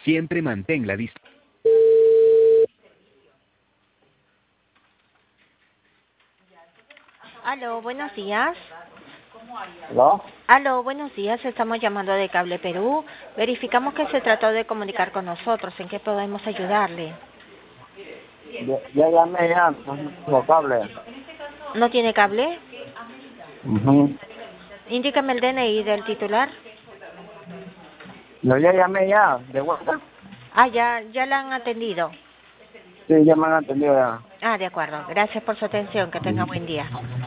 Siempre mantén la distancia. Aló, buenos días. ¿Aló? Aló, buenos días. Estamos llamando de Cable Perú. Verificamos que se trató de comunicar con nosotros. ¿En qué podemos ayudarle? Ya llamé ya, no tengo cable. ¿No tiene cable? Ujú. Indícame el DNI del titular. No, ya llamé ya, de vuelta. Ah, ya la han atendido. Sí, ya me han atendido ya. Ah, de acuerdo. Gracias por su atención. Que tenga buen día.